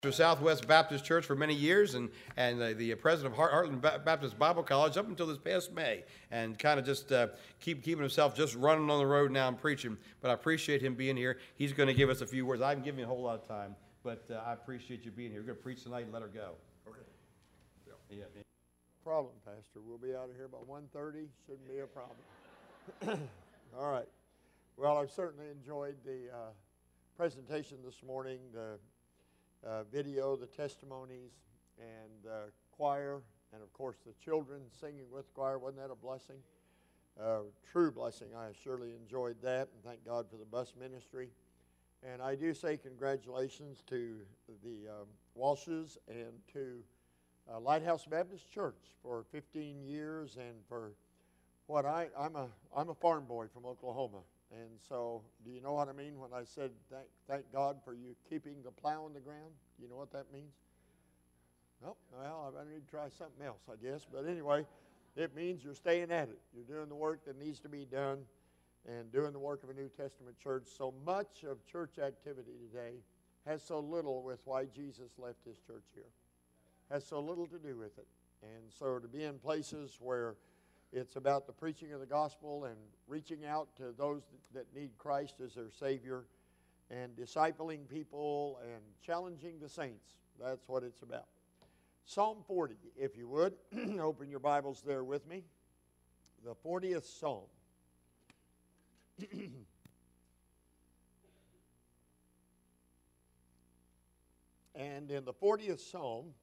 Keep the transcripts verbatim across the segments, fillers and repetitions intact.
To Southwest Baptist Church for many years, and and uh, the president of Heart, Heartland Baptist Bible College up until this past May, and kind of just uh, keep keeping himself just running on the road now and preaching. But I appreciate him being here. He's going to give us a few words. I haven't given you a whole lot of time, but uh, I appreciate you being here. We're going to preach tonight and let her go. Okay. Yeah. yeah. Problem, Pastor. We'll be out of here by one thirty. Shouldn't be a problem. All right. Well, I've certainly enjoyed the uh, presentation this morning. The Uh, video, the testimonies, and uh, choir, and of course the children singing with choir. Wasn't that a blessing? Uh, true blessing. I surely enjoyed that, and thank God for the bus ministry. And I do say congratulations to the um, Walshes and to uh, Lighthouse Baptist Church for fifteen years, and for what I I'm a I'm a farm boy from Oklahoma. And so, do you know what I mean when I said, thank, thank God for you keeping the plow in the ground? Do you know what that means? Oh, well, I need to try something else, I guess. But anyway, it means you're staying at it. You're doing the work that needs to be done and doing the work of a New Testament church. So much of church activity today has so little with why Jesus left his church here. Has so little to do with it. And so to be in places where it's about the preaching of the gospel and reaching out to those that need Christ as their Savior and discipling people and challenging the saints. That's what it's about. Psalm forty, if you would. Open your Bibles there with me. The fortieth Psalm. And in the fortieth Psalm,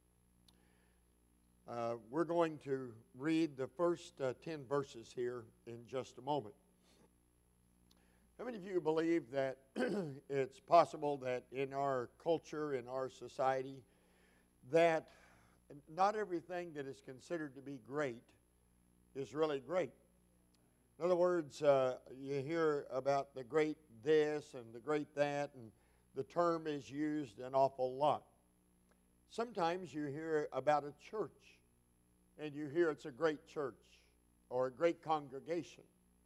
Uh, we're going to read the first uh, ten verses here in just a moment. How many of you believe that it's possible that in our culture, in our society, that not everything that is considered to be great is really great? In other words, uh, you hear about the great this and the great that, and the term is used an awful lot. Sometimes you hear about a church, and you hear it's a great church or a great congregation.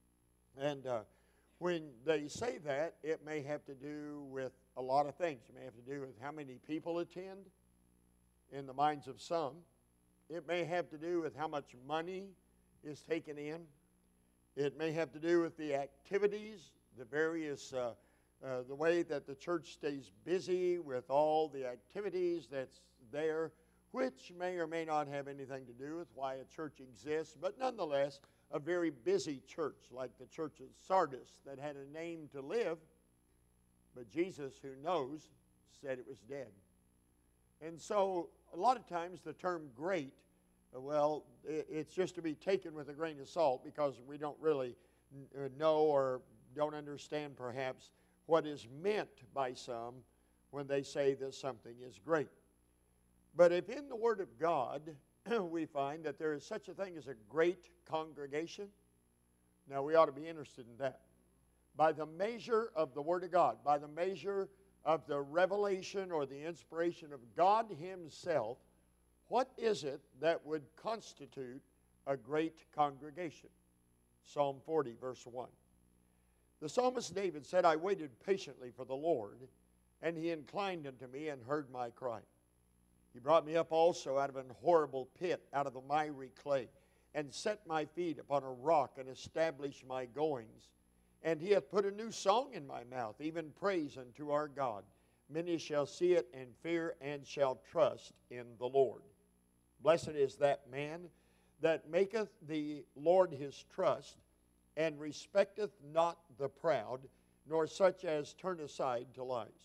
And uh, when they say that, it may have to do with a lot of things. It may have to do with how many people attend in the minds of some. It may have to do with how much money is taken in. It may have to do with the activities, the various, uh, uh, the way that the church stays busy with all the activities that's there, which may or may not have anything to do with why a church exists, but nonetheless, a very busy church, like the church of Sardis, that had a name to live, but Jesus, who knows, said it was dead. And so, a lot of times, the term great, well, it's just to be taken with a grain of salt, because we don't really know or don't understand, perhaps, what is meant by some when they say that something is great. But if in the Word of God we find that there is such a thing as a great congregation, now we ought to be interested in that. By the measure of the Word of God, by the measure of the revelation or the inspiration of God Himself, what is it that would constitute a great congregation? Psalm forty, verse one. The psalmist David said, I waited patiently for the Lord, and He inclined unto me and heard my cry. He brought me up also out of an horrible pit, out of the miry clay, and set my feet upon a rock, and established my goings. And He hath put a new song in my mouth, even praise unto our God. Many shall see it and fear, and shall trust in the Lord. Blessed is that man that maketh the Lord his trust, and respecteth not the proud, nor such as turn aside to lies.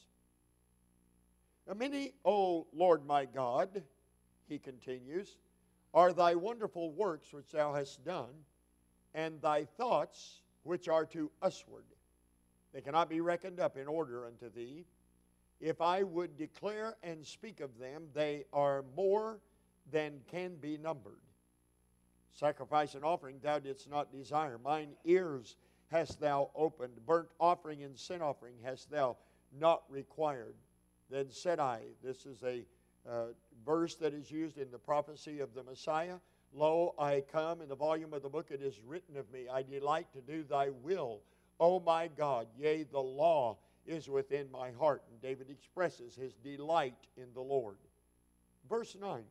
Many, O Lord my God, he continues, are thy wonderful works which thou hast done, and thy thoughts which are to usward. They cannot be reckoned up in order unto thee. If I would declare and speak of them, they are more than can be numbered. Sacrifice and offering thou didst not desire. Mine ears hast thou opened. Burnt offering and sin offering hast thou not required. Then said I, this is a uh, verse that is used in the prophecy of the Messiah, Lo, I come, in the volume of the book it is written of me, I delight to do thy will, O my God, yea, the law is within my heart. And David expresses his delight in the Lord. Verse nine.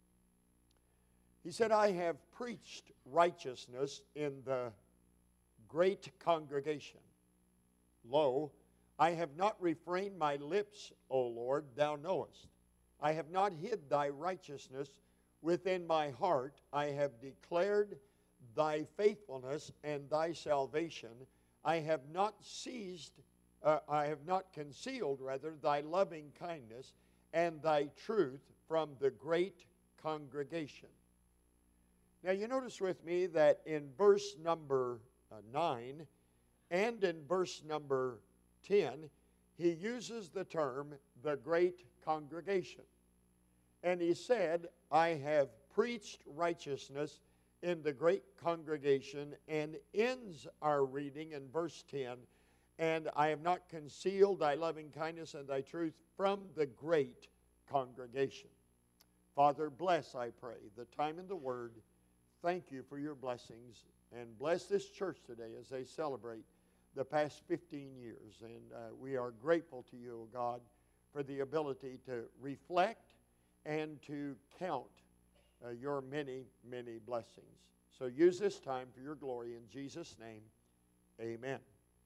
He said, I have preached righteousness in the great congregation. Lo, I have not refrained my lips, O Lord, thou knowest. I have not hid thy righteousness within my heart. I have declared thy faithfulness and thy salvation. I have not seized, uh, I have not concealed, rather, thy loving kindness and thy truth from the great congregation. Now you notice with me that in verse number uh, nine and in verse number ten, he uses the term the great congregation. And he said, I have preached righteousness in the great congregation, and ends our reading in verse ten, and I have not concealed thy loving kindness and thy truth from the great congregation. Father, bless, I pray, the time in the Word. Thank you for your blessings, and bless this church today as they celebrate the past fifteen years. And uh, we are grateful to you, O God, for the ability to reflect and to count uh, your many, many blessings. So use this time for your glory in Jesus' name. Amen.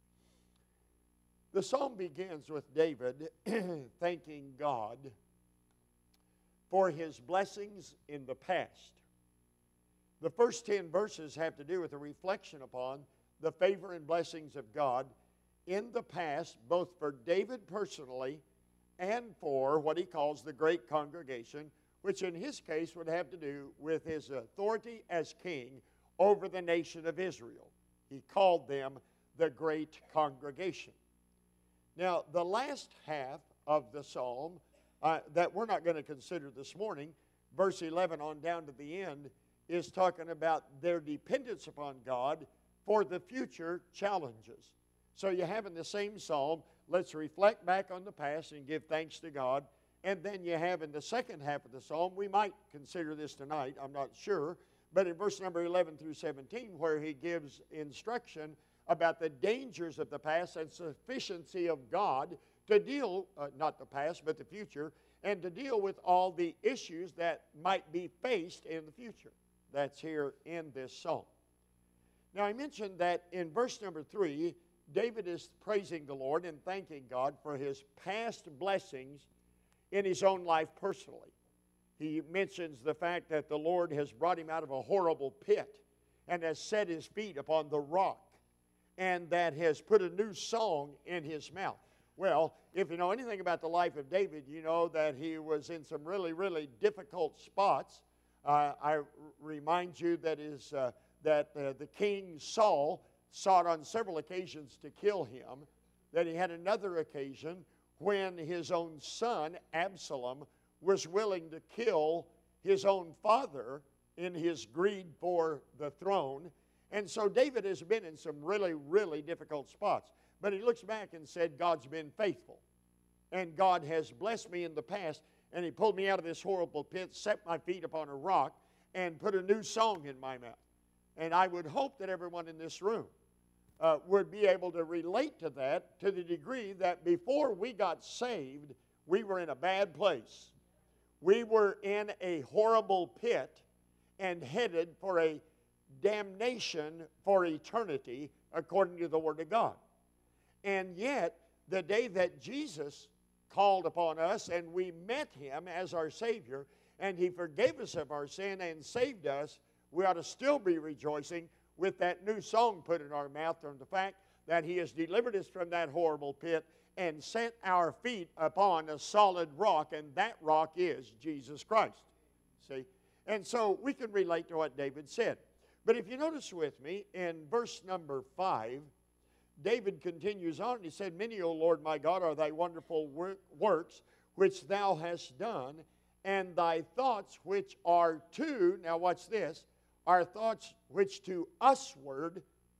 The psalm begins with David thanking God for his blessings in the past. The first ten verses have to do with a reflection upon the favor and blessings of God in the past, both for David personally and for what he calls the great congregation, which in his case would have to do with his authority as king over the nation of Israel. He called them the great congregation. Now, the last half of the psalm uh, that we're not going to consider this morning, verse eleven on down to the end, is talking about their dependence upon God for the future challenges. So you have in the same psalm, let's reflect back on the past and give thanks to God. And then you have in the second half of the psalm, we might consider this tonight, I'm not sure, but in verse number eleven through seventeen, where he gives instruction about the dangers of the past and sufficiency of God to deal, uh, not the past, but the future, and to deal with all the issues that might be faced in the future. That's here in this psalm. Now, I mentioned that in verse number three, David is praising the Lord and thanking God for his past blessings in his own life personally. He mentions the fact that the Lord has brought him out of a horrible pit and has set his feet upon the rock, and that has put a new song in his mouth. Well, if you know anything about the life of David, you know that he was in some really, really difficult spots. Uh, I r- remind you that, is, uh, that uh, the king Saul sought on several occasions to kill him, that he had another occasion when his own son, Absalom, was willing to kill his own father in his greed for the throne. And so David has been in some really, really difficult spots. But he looks back and said, God's been faithful. And God has blessed me in the past, and he pulled me out of this horrible pit, set my feet upon a rock, and put a new song in my mouth. And I would hope that everyone in this room uh, would be able to relate to that to the degree that before we got saved, we were in a bad place. We were in a horrible pit and headed for a damnation for eternity according to the Word of God. And yet, the day that Jesus called upon us and we met him as our Savior, and he forgave us of our sin and saved us, we ought to still be rejoicing with that new song put in our mouth from the fact that he has delivered us from that horrible pit and set our feet upon a solid rock, and that rock is Jesus Christ. See? And so we can relate to what David said. But if you notice with me, in verse number five, David continues on, and he said, Many, O Lord my God, are thy wonderful wor- works which thou hast done, and thy thoughts which are to, now watch this, are thoughts which to usward,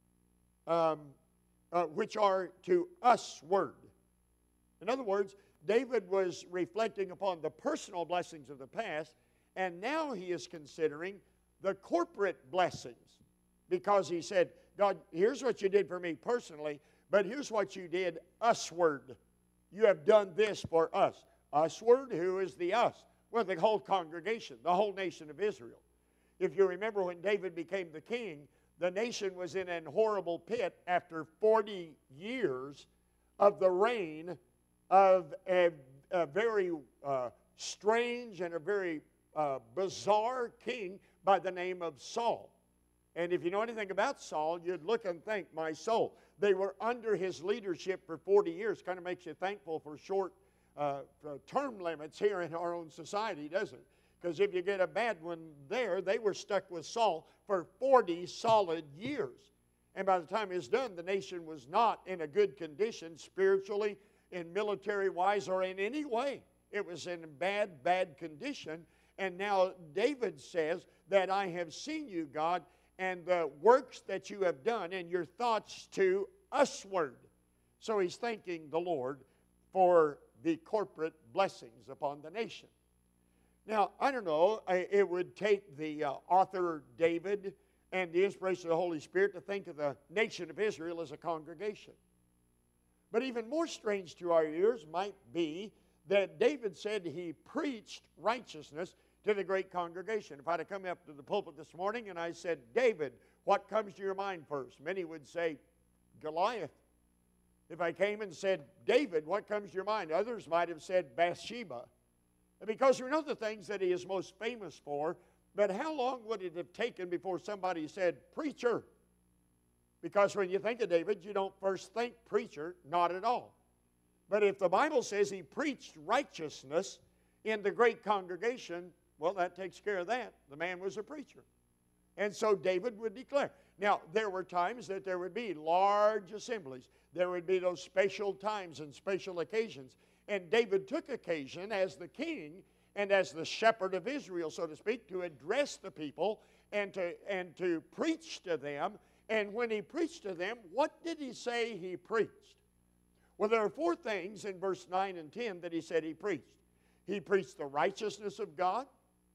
um, uh, which are to usward. In other words, David was reflecting upon the personal blessings of the past, and now he is considering the corporate blessings, because he said, God, here's what you did for me personally, But here's what you did, usward. You have done this for us. Usward, who is the us? Well, the whole congregation, the whole nation of Israel. If you remember when David became the king, the nation was in an horrible pit after forty years of the reign of a, a very uh, strange and a very uh, bizarre king by the name of Saul. And if you know anything about Saul, you'd look and think, my soul. They were under his leadership for forty years. Kind of makes you thankful for short uh, term limits here in our own society, doesn't it? Because if you get a bad one there, they were stuck with Saul for forty solid years. And by the time it was done, the nation was not in a good condition spiritually, in military-wise, or in any way. It was in bad, bad condition. And now David says that I have seen you, God, and the works that you have done, and your thoughts to usward. So he's thanking the Lord for the corporate blessings upon the nation. Now, I don't know, it would take the uh, author David and the inspiration of the Holy Spirit to think of the nation of Israel as a congregation. But even more strange to our ears might be that David said he preached righteousness to the great congregation. If I'd have come up to the pulpit this morning and I said, David, what comes to your mind first? Many would say, Goliath. If I came and said, David, what comes to your mind? Others might have said, Bathsheba. Because we know the things that he is most famous for, but how long would it have taken before somebody said, preacher? Because when you think of David, you don't first think preacher, not at all. But if the Bible says he preached righteousness in the great congregation, well, that takes care of that. The man was a preacher. And so David would declare. Now, there were times that there would be large assemblies. There would be those special times and special occasions. And David took occasion as the king and as the shepherd of Israel, so to speak, to address the people and to, and to preach to them. And when he preached to them, what did he say he preached? Well, there are four things in verse nine and ten that he said he preached. He preached the righteousness of God.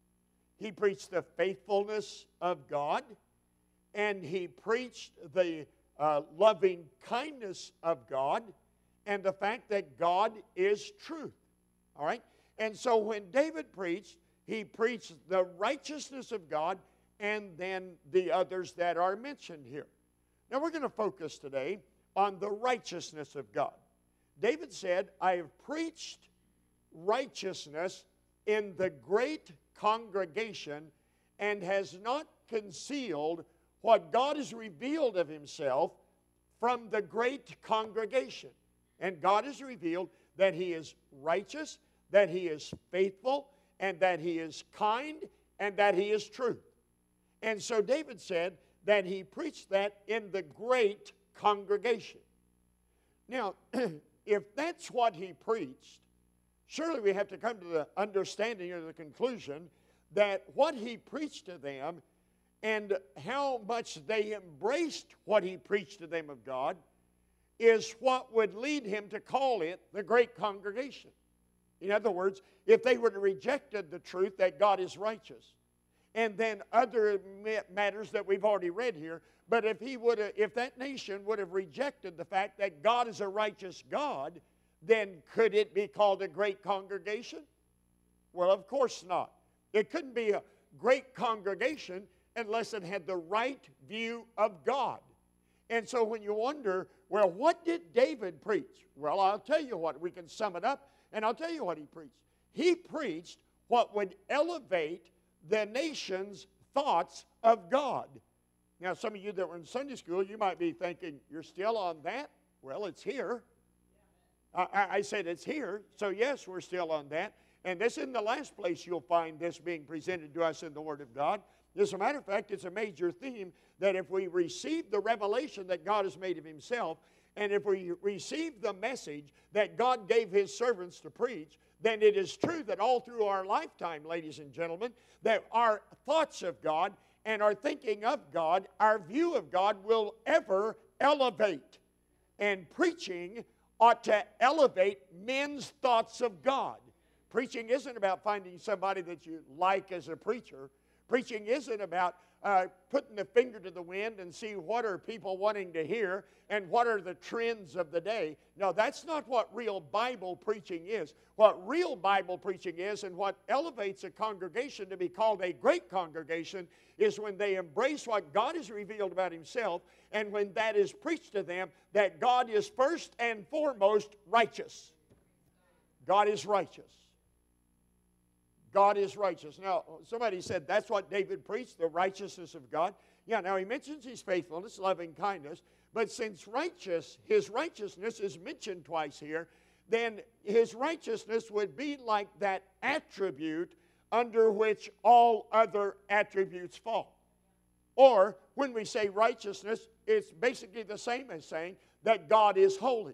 He preached the faithfulness of God. And he preached the uh, loving kindness of God and the fact that God is truth. All right? And so when David preached, he preached the righteousness of God and then the others that are mentioned here. Now we're going to focus today on the righteousness of God. David said, I have preached righteousness in the great congregation and has not concealed what God has revealed of himself from the great congregation. And God has revealed that he is righteous, that he is faithful, and that he is kind, and that he is truth. And so David said that he preached that in the great congregation. Now, if that's what he preached, surely we have to come to the understanding or the conclusion that what he preached to them and how much they embraced what he preached to them of God is what would lead him to call it the great congregation. In other words, if they would have rejected the truth that God is righteous, and then other matters that we've already read here, but if he would have, if that nation would have rejected the fact that God is a righteous God, then could it be called a great congregation? Well, of course not. It couldn't be a great congregation unless it had the right view of God. And so when you wonder, well, what did David preach? Well, I'll tell you what. We can sum it up, and I'll tell you what he preached. He preached what would elevate the nation's thoughts of God. Now, some of you that were in Sunday school, you might be thinking, you're still on that? Well, it's here. I, I said it's here, so yes, we're still on that. And this isn't the last place you'll find this being presented to us in the Word of God. As a matter of fact, it's a major theme that if we receive the revelation that God has made of himself, and if we receive the message that God gave his servants to preach, then it is true that all through our lifetime, ladies and gentlemen, that our thoughts of God and our thinking of God, our view of God will ever elevate. And preaching ought to elevate men's thoughts of God. Preaching isn't about finding somebody that you like as a preacher. Preaching isn't about uh, putting the finger to the wind and see what are people wanting to hear and what are the trends of the day. No, that's not what real Bible preaching is. What real Bible preaching is, and what elevates a congregation to be called a great congregation, is when they embrace what God has revealed about Himself, and when that is preached to them, that God is first and foremost righteous. God is righteous. God is righteous. Now, somebody said that's what David preached, the righteousness of God. Yeah, now he mentions His faithfulness, loving kindness, but since righteous, His righteousness is mentioned twice here, then His righteousness would be like that attribute under which all other attributes fall. Or, when we say righteousness, it's basically the same as saying that God is holy.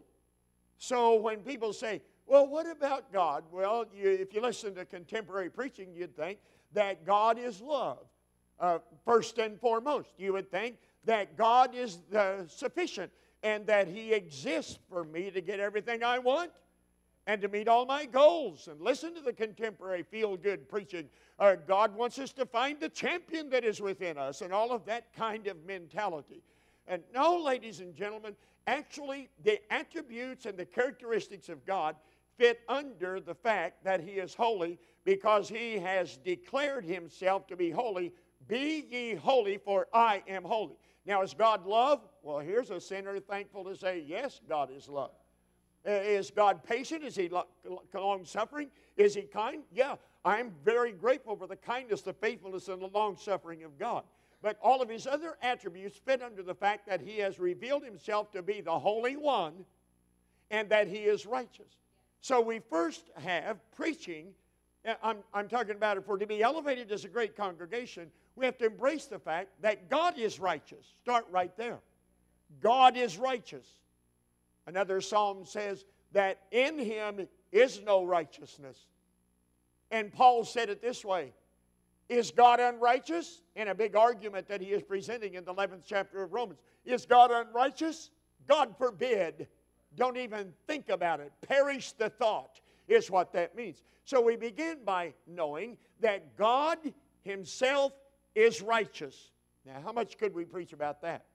So when people say, well, what about God? Well, you, if you listen to contemporary preaching, you'd think that God is love, uh, first and foremost. You would think that God is uh, sufficient and that He exists for me to get everything I want and to meet all my goals. And listen to the contemporary feel-good preaching. Uh, God wants us to find the champion that is within us and all of that kind of mentality. And no, ladies and gentlemen, actually the attributes and the characteristics of God fit under the fact that He is holy, because He has declared Himself to be holy. Be ye holy, for I am holy. Now, is God love? Well, here's a sinner thankful to say, yes, God is love. Uh, is God patient? Is He long-suffering? Is He kind? Yeah, I'm very grateful for the kindness, the faithfulness, and the long-suffering of God. But all of His other attributes fit under the fact that He has revealed Himself to be the Holy One and that He is righteous. So we first have preaching. I'm, I'm talking about it for to be elevated as a great congregation, we have to embrace the fact that God is righteous. Start right there. God is righteous. Another psalm says that in Him is no righteousness. And Paul said it this way, is God unrighteous? In a big argument that he is presenting in the eleventh chapter of Romans. Is God unrighteous? God forbid. Don't even think about it. Perish the thought is what that means. So we begin by knowing that God Himself is righteous. Now, how much could we preach about that?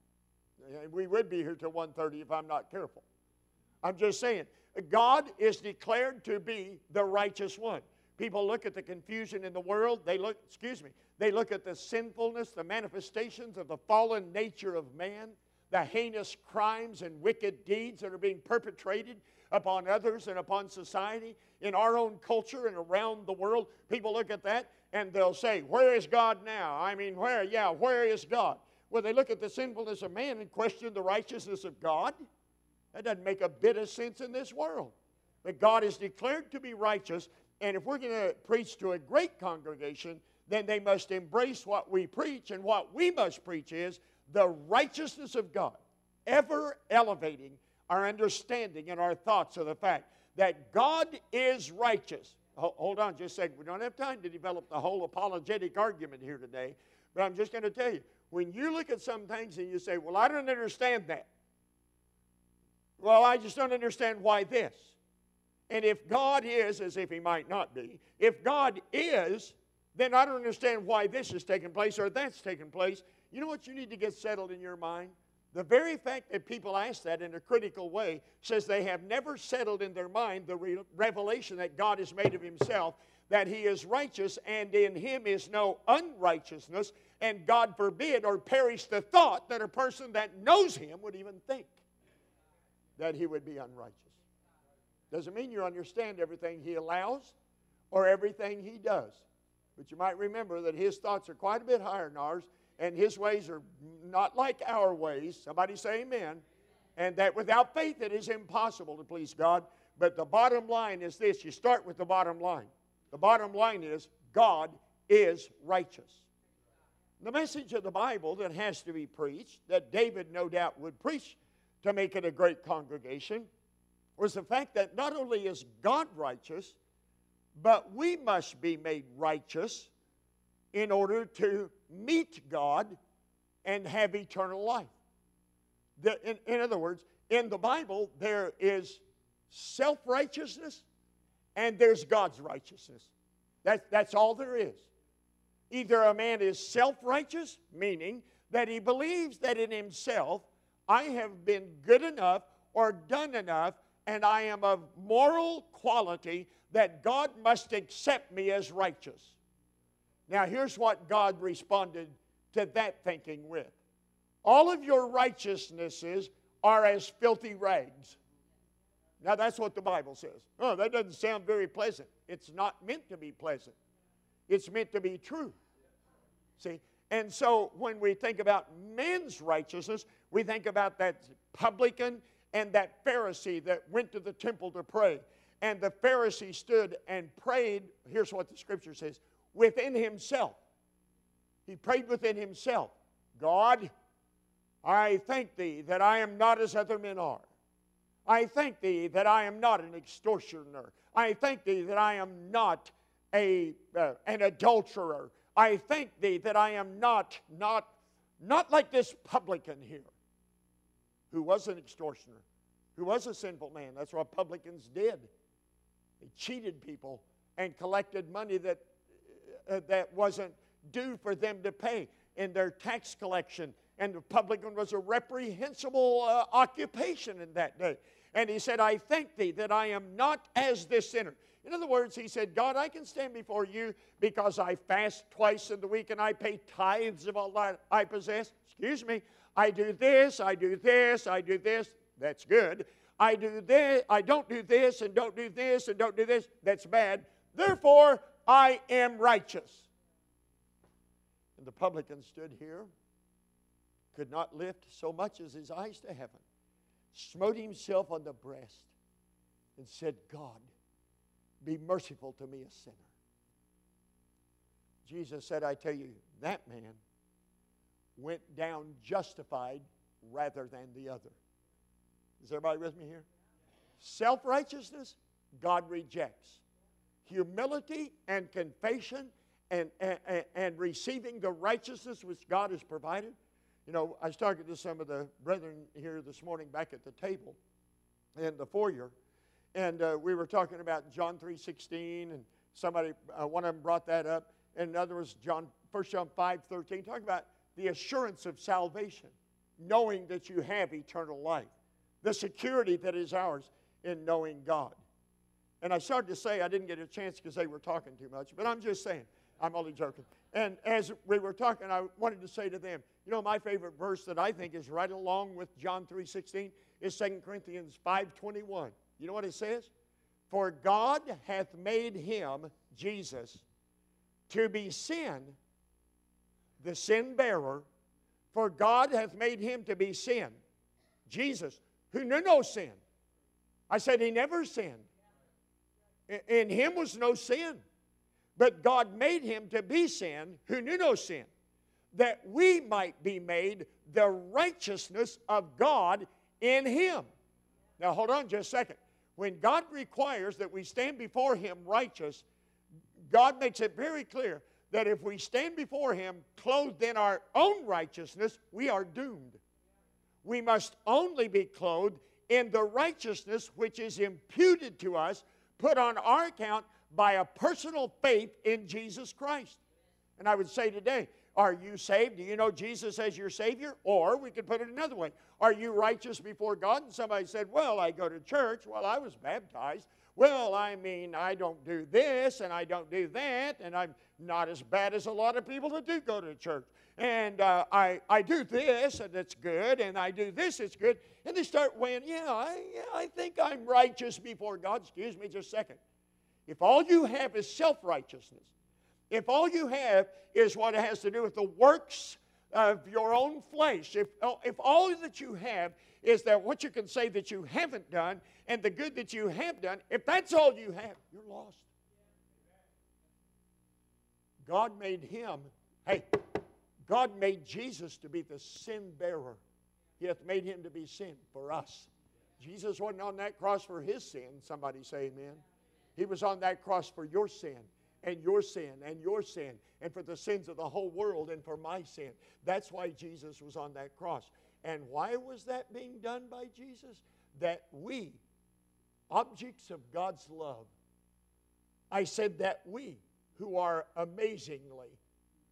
We would be here till one thirty if I'm not careful. I'm just saying, God is declared to be the righteous one. People look at the confusion in the world. They look, excuse me, they look at the sinfulness, the manifestations of the fallen nature of man, the heinous crimes and wicked deeds that are being perpetrated upon others and upon society in our own culture and around the world. People look at that and they'll say, where is God now? I mean, where? Yeah, where is God? Well, they look at the sinfulness of man and question the righteousness of God. That doesn't make a bit of sense in this world. But God is declared to be righteous, and if we're going to preach to a great congregation, then they must embrace what we preach, and what we must preach is the righteousness of God, ever elevating our understanding and our thoughts of the fact that God is righteous. Hold on just a second. We don't have time to develop the whole apologetic argument here today, but I'm just going to tell you, when you look at some things and you say, well, I don't understand that. Well, I just don't understand why this. And if God is, as if He might not be, if God is, then I don't understand why this is taking place or that's taking place. You know what you need to get settled in your mind? The very fact that people ask that in a critical way says they have never settled in their mind the re revelation that God has made of Himself, that He is righteous and in Him is no unrighteousness, and God forbid or perish the thought that a person that knows Him would even think that He would be unrighteous. Doesn't mean you understand everything He allows or everything He does. But you might remember that His thoughts are quite a bit higher than ours, and His ways are not like our ways. Somebody say amen. And that without faith it is impossible to please God. But the bottom line is this. You start with the bottom line. The bottom line is God is righteous. The message of the Bible that has to be preached, that David no doubt would preach to make it a great congregation, was the fact that not only is God righteous, but we must be made righteous in order to meet God and have eternal life. The, in, in other words, in the Bible, there is self-righteousness and there's God's righteousness. That, that's all there is. Either a man is self-righteous, meaning that he believes that in himself, I have been good enough or done enough, and I am of moral quality that God must accept me as righteous. Now, here's what God responded to that thinking with. All of your righteousnesses are as filthy rags. Now, that's what the Bible says. Oh, that doesn't sound very pleasant. It's not meant to be pleasant. It's meant to be true. See? And so when we think about men's righteousness, we think about that publican and that Pharisee that went to the temple to pray. And the Pharisee stood and prayed, here's what the Scripture says, within himself. He prayed within himself. God, I thank Thee that I am not as other men are. I thank Thee that I am not an extortioner. I thank Thee that I am not a, uh, an adulterer. I thank Thee that I am not, not, not like this publican here, who was an extortioner, who was a sinful man. That's what publicans did. They cheated people and collected money that, uh, that wasn't due for them to pay in their tax collection. And the publican was a reprehensible uh, occupation in that day. And he said, I thank Thee that I am not as this sinner. In other words, he said, God, I can stand before You because I fast twice in the week and I pay tithes of all that I possess. Excuse me. I do this, I do this, I do this. That's good. I do this, I don't do this, and don't do this, and don't do this. That's bad. Therefore, I am righteous. And the publican stood here, could not lift so much as his eyes to heaven, smote himself on the breast, and said, God, be merciful to me, a sinner. Jesus said, I tell you, that man went down justified rather than the other. Is everybody with me here? Self-righteousness, God rejects. Humility and confession and, and, and receiving the righteousness which God has provided. You know, I was talking to some of the brethren here this morning back at the table in the foyer, and uh, we were talking about John three sixteen, and somebody, uh, one of them brought that up, and another was John, First John five thirteen, talking about the assurance of salvation, knowing that you have eternal life, the security that is ours in knowing God. And I started to say, I didn't get a chance because they were talking too much, but I'm just saying, I'm only joking. And as we were talking, I wanted to say to them, you know, my favorite verse that I think is right along with John three sixteen is Second Corinthians five twenty-one. You know what it says? For God hath made Him, Jesus, to be sin, the sin bearer. For God hath made Him to be sin, Jesus, who knew no sin. I said He never sinned. In Him was no sin. But God made Him to be sin, who knew no sin, that we might be made the righteousness of God in Him. Now hold on just a second. When God requires that we stand before Him righteous, God makes it very clear that if we stand before Him clothed in our own righteousness, we are doomed. We must only be clothed in the righteousness which is imputed to us, put on our account by a personal faith in Jesus Christ. And I would say today, are you saved? Do you know Jesus as your Savior? Or we could put it another way. Are you righteous before God? And somebody said, well, I go to church. Well, I was baptized. Well, I mean, I don't do this and I don't do that, and I'm not as bad as a lot of people that do go to church. And uh, I, I do this, and it's good, and I do this, it's good. And they start weighing, yeah I, yeah, I think I'm righteous before God. Excuse me just a second. If all you have is self-righteousness, if all you have is what has to do with the works of your own flesh, if, if all that you have is that what you can say that you haven't done and the good that you have done, if that's all you have, you're lost. God made Him, hey, God made Jesus to be the sin bearer. He hath made Him to be sin for us. Jesus wasn't on that cross for His sin. Somebody say amen. He was on that cross for your sin, and your sin, and your sin, and for the sins of the whole world, and for my sin. That's why Jesus was on that cross. And why was that being done by Jesus? That we, objects of God's love, I said that we, who are amazingly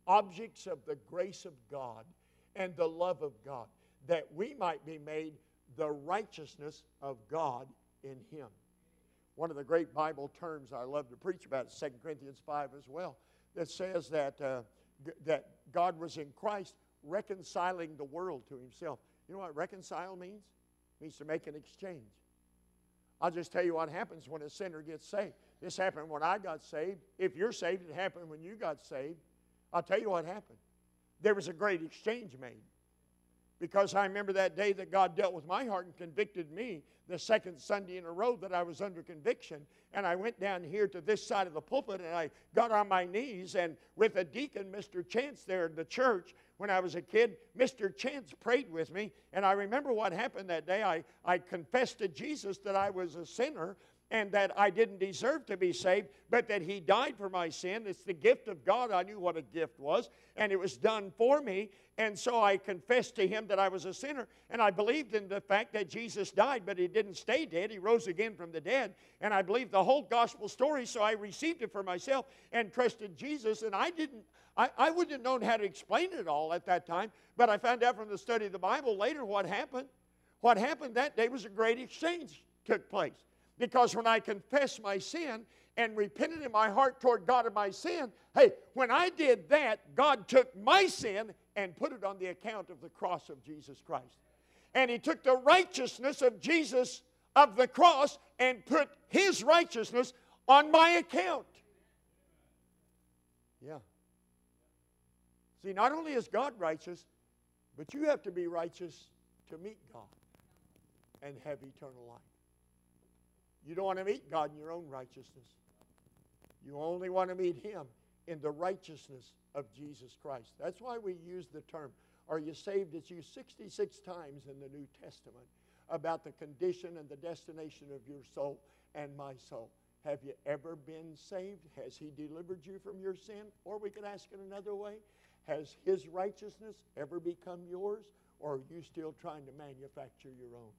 objects of the grace of God and the love of God, that we might be made the righteousness of God in Him. One of the great Bible terms I love to preach about is Second Corinthians five as well, that says that, uh, g- that God was in Christ reconciling the world to Himself. You know what reconcile means? It means to make an exchange. I'll just tell you what happens when a sinner gets saved. This happened when I got saved. If you're saved, it happened when you got saved. I'll tell you what happened. There was a great exchange made. Because I remember that day that God dealt with my heart and convicted me the second Sunday in a row that I was under conviction. And I went down here to this side of the pulpit and I got on my knees, and with a deacon, Mister Chance, there in the church when I was a kid, Mister Chance prayed with me. And I remember what happened that day. I, I confessed to Jesus that I was a sinner and that I didn't deserve to be saved, but that He died for my sin. It's the gift of God. I knew what a gift was, and it was done for me. And so I confessed to Him that I was a sinner, and I believed in the fact that Jesus died, but He didn't stay dead. He rose again from the dead, and I believed the whole gospel story, so I received it for myself and trusted Jesus, and I didn't, I, I wouldn't have known how to explain it all at that time, but I found out from the study of the Bible later what happened. What happened that day was a great exchange took place. Because when I confessed my sin and repented in my heart toward God of my sin, hey, when I did that, God took my sin and put it on the account of the cross of Jesus Christ. And He took the righteousness of Jesus of the cross and put His righteousness on my account. Yeah. See, not only is God righteous, but you have to be righteous to meet God and have eternal life. You don't want to meet God in your own righteousness. You only want to meet Him in the righteousness of Jesus Christ. That's why we use the term, are you saved? It's used sixty-six times in the New Testament about the condition and the destination of your soul and my soul. Have you ever been saved? Has He delivered you from your sin? Or we could ask it another way. Has His righteousness ever become yours? Or are you still trying to manufacture your own?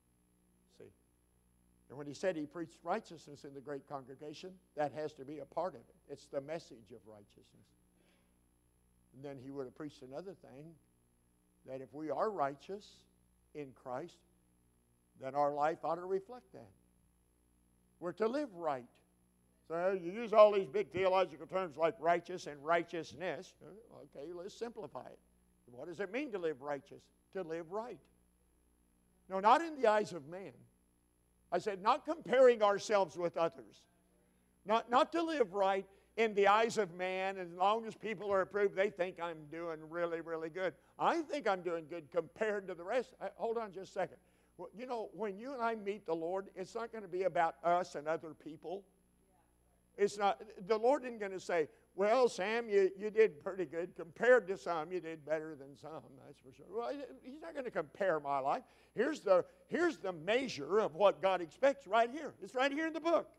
See? And when He said He preached righteousness in the great congregation, that has to be a part of it. It's the message of righteousness. And then He would have preached another thing, that if we are righteous in Christ, then our life ought to reflect that. We're to live right. So you use all these big theological terms like righteous and righteousness. Okay, let's simplify it. What does it mean to live righteous? To live right. No, not in the eyes of man. I said, not comparing ourselves with others. Not, not to live right in the eyes of man. As long as people are approved, they think I'm doing really, really good. I think I'm doing good compared to the rest. I, hold on just a second. Well, you know, when you and I meet the Lord, it's not going to be about us and other people. It's not, the Lord isn't going to say, well, Sam, you, you did pretty good. Compared to some, you did better than some, that's for sure. Well, He's not going to compare my life. Here's the, here's the measure of what God expects right here. It's right here in the book.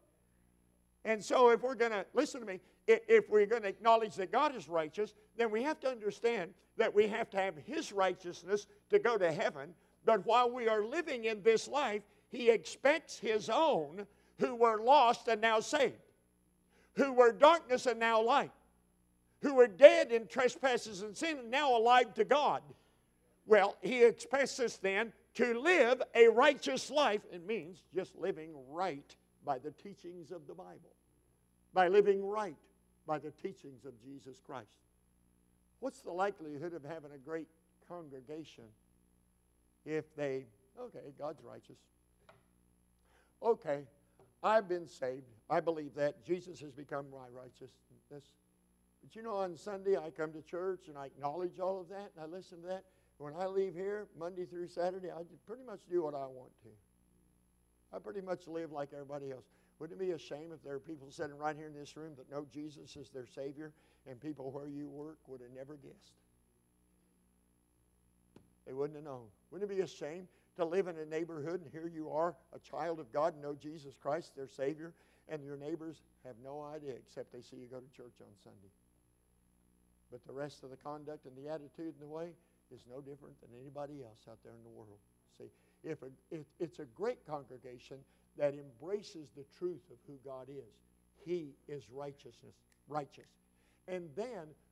And so if we're going to, listen to me, if we're going to acknowledge that God is righteous, then we have to understand that we have to have His righteousness to go to heaven. But while we are living in this life, He expects His own who were lost and now saved, who were darkness and now light, who were dead in trespasses and sin and now alive to God. Well, He expects us then to live a righteous life. It means just living right by the teachings of the Bible, by living right by the teachings of Jesus Christ. What's the likelihood of having a great congregation if they, okay, God's righteous. Okay, I've been saved. I believe that. Jesus has become my righteousness. But you know, on Sunday I come to church and I acknowledge all of that and I listen to that. When I leave here, Monday through Saturday, I pretty much do what I want to. I pretty much live like everybody else. Wouldn't it be a shame if there are people sitting right here in this room that know Jesus as their Savior and people where you work would have never guessed? They wouldn't have known. Wouldn't it be a shame to live in a neighborhood and here you are, a child of God, and know Jesus Christ, their Savior, and your neighbors have no idea except they see you go to church on Sunday. But the rest of the conduct and the attitude and the way is no different than anybody else out there in the world. See, if, a, if it's a great congregation that embraces the truth of who God is. He is righteousness, righteous. And then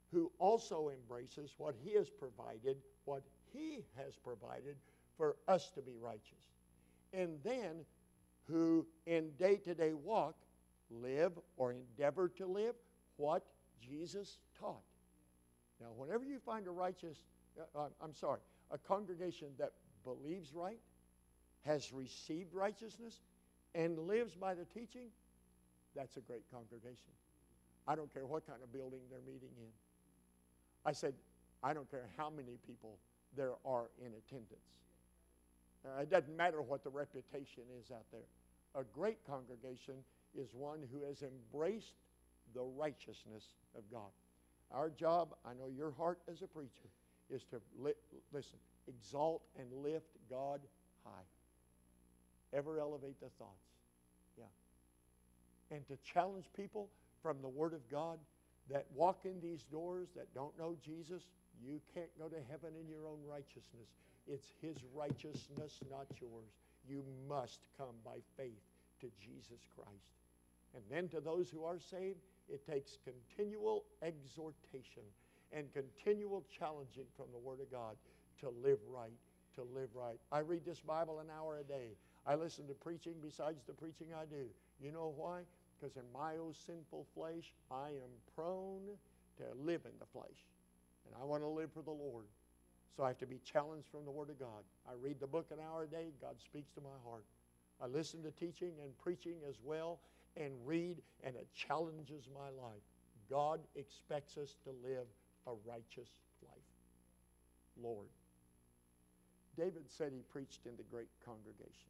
who also embraces what He has provided, what He has provided for us to be righteous. And then who in day-to-day walk live or endeavor to live what Jesus taught. Now, whenever you find a righteous, uh, I'm sorry, a congregation that believes right, has received righteousness, and lives by the teaching, that's a great congregation. I don't care what kind of building they're meeting in. I said, I don't care how many people there are in attendance. Uh, it doesn't matter what the reputation is out there. A great congregation is one who has embraced the righteousness of God. Our job, I know your heart as a preacher, is to, li- listen, exalt and lift God high. Ever elevate the thoughts. Yeah. And to challenge people from the Word of God that walk in these doors that don't know Jesus, you can't go to heaven in your own righteousness. It's His righteousness, not yours. You must come by faith to Jesus Christ. And then to those who are saved, it takes continual exhortation and continual challenging from the Word of God to live right, to live right. I read this Bible an hour a day. I listen to preaching besides the preaching I do. You know why? Because in my own sinful flesh, I am prone to live in the flesh. And I want to live for the Lord. So I have to be challenged from the Word of God. I read the book an hour a day. God speaks to my heart. I listen to teaching and preaching as well, and read, and it challenges my life. God expects us to live a righteous life. Lord. David said he preached in the great congregation.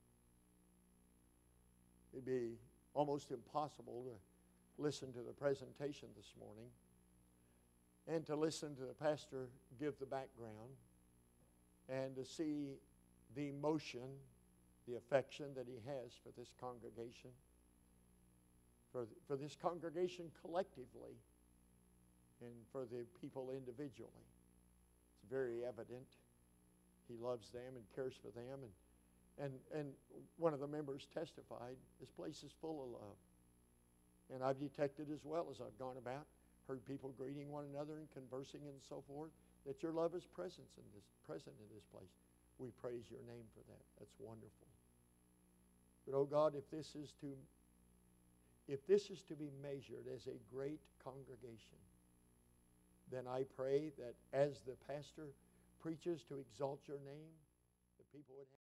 It'd be almost impossible to listen to the presentation this morning and to listen to the pastor give the background and to see the emotion, the affection that he has for this congregation, for, for this congregation collectively, and for the people individually. It's very evident. He loves them and cares for them. And, and, and one of the members testified, this place is full of love. And I've detected as well as I've gone about, heard people greeting one another and conversing and so forth, that your love is present in this, present in this place. We praise your name for that. That's wonderful. But oh God, if this is to if this is to be measured as a great congregation, then I pray that as the pastor preaches to exalt your name, the people would have